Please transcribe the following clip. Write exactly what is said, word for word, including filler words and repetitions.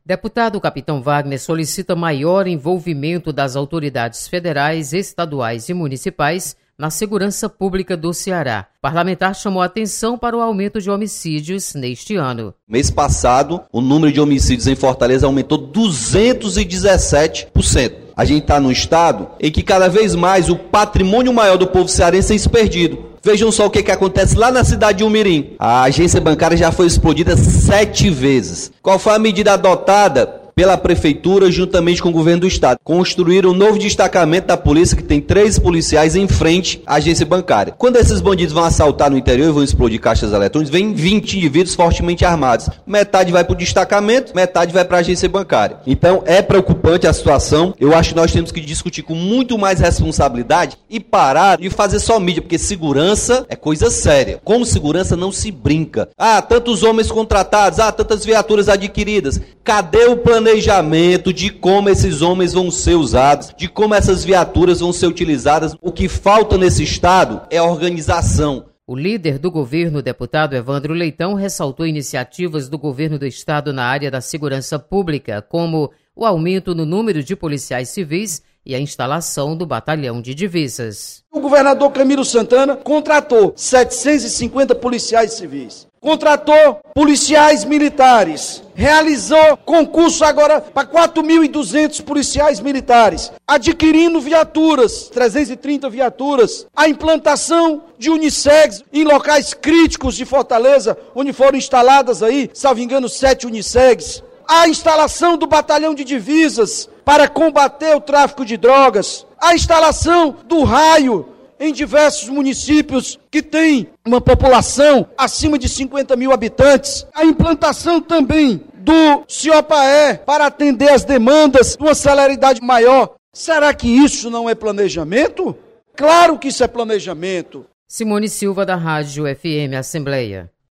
Deputado Capitão Wagner solicita maior envolvimento das autoridades federais, estaduais e municipais na segurança pública do Ceará. O parlamentar chamou a atenção para o aumento de homicídios neste ano. Mês passado, o número de homicídios em Fortaleza aumentou duzentos e dezessete por cento. A gente está num estado em que cada vez mais o patrimônio maior do povo cearense é perdido. Vejam só o que, que acontece lá na cidade de Umirim. A agência bancária já foi explodida sete vezes. Qual foi a medida adotada pela prefeitura juntamente com o governo do estado? Construíram um novo destacamento da polícia que tem três policiais em frente à agência bancária. Quando esses bandidos vão assaltar no interior e vão explodir caixas eletrônicas, vem vinte indivíduos fortemente armados. Metade vai para o destacamento, metade vai para a agência bancária. Então é preocupante a situação. Eu acho que nós temos que discutir com muito mais responsabilidade e parar de fazer só mídia, porque segurança é coisa séria. Com segurança não se brinca. Ah, tantos homens contratados, ah, tantas viaturas adquiridas. Cadê o plano? Planejamento de como esses homens vão ser usados, de como essas viaturas vão ser utilizadas. O que falta nesse estado é organização. O líder do governo, o deputado Evandro Leitão, ressaltou iniciativas do governo do estado na área da segurança pública, como o aumento no número de policiais civis e a instalação do batalhão de divisas. O governador Camilo Santana contratou setecentos e cinquenta policiais civis. Contratou policiais militares, realizou concurso agora para quatro mil e duzentos policiais militares, adquirindo viaturas, trezentas e trinta viaturas, a implantação de unissegs em locais críticos de Fortaleza, onde foram instaladas aí, salvo engano, sete unissegs, a instalação do batalhão de divisas para combater o tráfico de drogas, a instalação do raio em diversos municípios que têm uma população acima de cinquenta mil habitantes. A implantação também do CIOPAE para atender as demandas de uma celeridade maior. Será que isso não é planejamento? Claro que isso é planejamento. Simone Silva, da Rádio F M Assembleia.